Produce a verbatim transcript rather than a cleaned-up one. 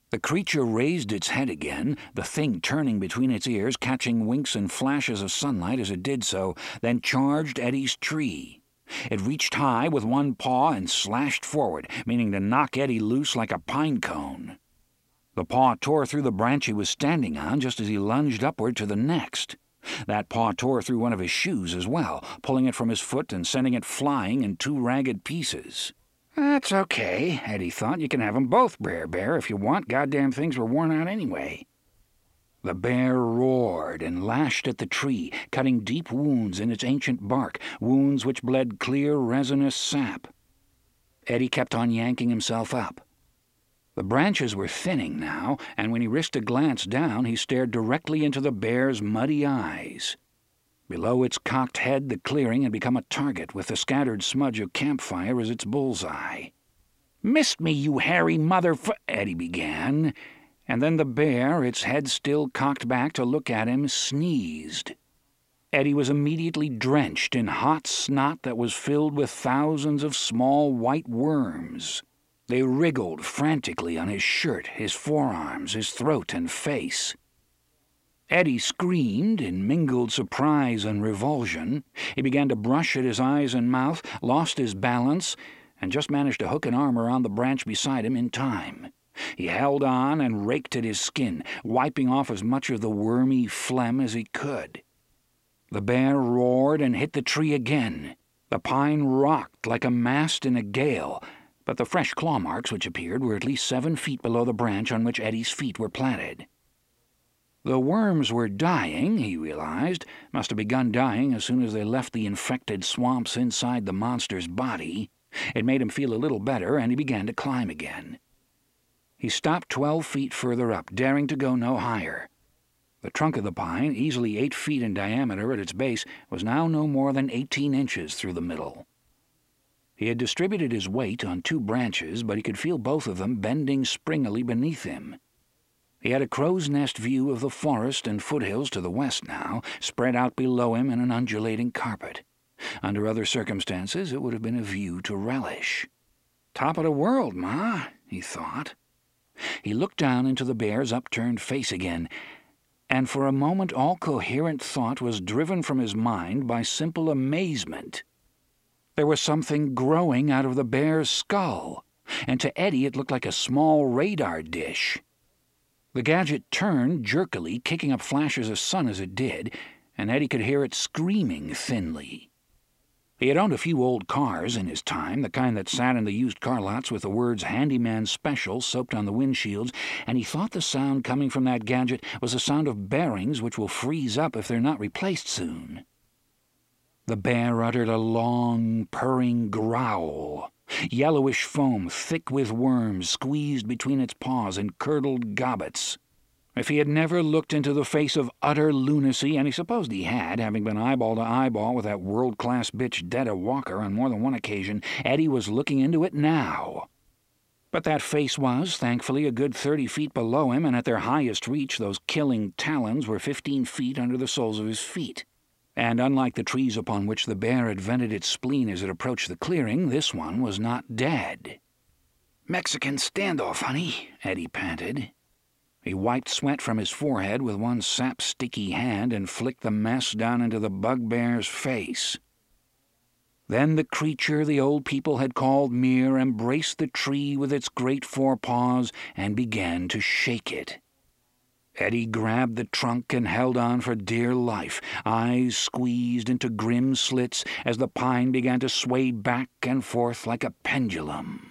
The creature raised its head again, the thing turning between its ears, catching winks and flashes of sunlight as it did so, then charged Eddie's tree. It reached high with one paw and slashed forward, meaning to knock Eddie loose like a pine cone. The paw tore through the branch he was standing on just as he lunged upward to the next. That paw tore through one of his shoes as well, pulling it from his foot and sending it flying in two ragged pieces. "That's okay," Eddie thought. "You can have 'em both, Brer Bear, if you want. Goddamn things were worn out anyway." The bear roared and lashed at the tree, cutting deep wounds in its ancient bark, wounds which bled clear, resinous sap. Eddie kept on yanking himself up. The branches were thinning now, and when he risked a glance down, he stared directly into the bear's muddy eyes. Below its cocked head, the clearing had become a target, with the scattered smudge of campfire as its bullseye. "Missed me, you hairy motherf—" Eddie began, and then the bear, its head still cocked back to look at him, sneezed. Eddie was immediately drenched in hot snot that was filled with thousands of small white worms. They wriggled frantically on his shirt, his forearms, his throat and face. Eddie screamed in mingled surprise and revulsion. He began to brush at his eyes and mouth, lost his balance, and just managed to hook an arm around the branch beside him in time. He held on and raked at his skin, wiping off as much of the wormy phlegm as he could. The bear roared and hit the tree again. The pine rocked like a mast in a gale, but the fresh claw marks which appeared were at least seven feet below the branch on which Eddie's feet were planted. The worms were dying, he realized, must have begun dying as soon as they left the infected swamps inside the monster's body. It made him feel a little better, and he began to climb again. He stopped twelve feet further up, daring to go no higher. The trunk of the pine, easily eight feet in diameter at its base, was now no more than eighteen inches through the middle. He had distributed his weight on two branches, but he could feel both of them bending springily beneath him. He had a crow's nest view of the forest and foothills to the west now, spread out below him in an undulating carpet. Under other circumstances, it would have been a view to relish. "Top of the world, Ma," he thought. He looked down into the bear's upturned face again, and for a moment all coherent thought was driven from his mind by simple amazement. There was something growing out of the bear's skull, and to Eddie it looked like a small radar dish. The gadget turned jerkily, kicking up flashes of sun as it did, and Eddie could hear it screaming thinly. He had owned a few old cars in his time, the kind that sat in the used car lots with the words "Handyman Special" soaked on the windshields, and he thought the sound coming from that gadget was the sound of bearings which will freeze up if they're not replaced soon. The bear uttered a long, purring growl. Yellowish foam, thick with worms, squeezed between its paws in curdled gobbets. If he had never looked into the face of utter lunacy, and he supposed he had, having been eyeball to eyeball with that world-class bitch Detta Walker on more than one occasion, Eddie was looking into it now. But that face was, thankfully, a good thirty feet below him, and at their highest reach those killing talons were fifteen feet under the soles of his feet. And unlike the trees upon which the bear had vented its spleen as it approached the clearing, this one was not dead. "Mexican standoff, honey," Eddie panted. He wiped sweat from his forehead with one sap-sticky hand and flicked the mess down into the bugbear's face. Then the creature the old people had called Mir embraced the tree with its great forepaws and began to shake it. Eddie grabbed the trunk and held on for dear life, eyes squeezed into grim slits as the pine began to sway back and forth like a pendulum.